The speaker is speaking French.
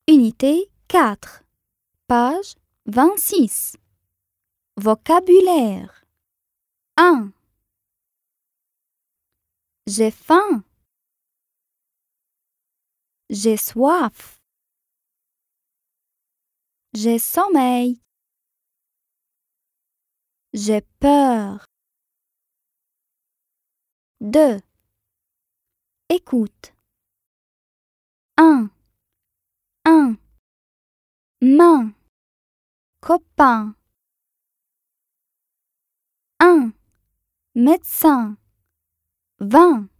Unité 4, page 26. Vocabulaire. 1. J'ai faim. J'ai soif. J'ai sommeil. J'ai peur. 2. Écoute. 1. Main. Copain. 1. Médecin. 20.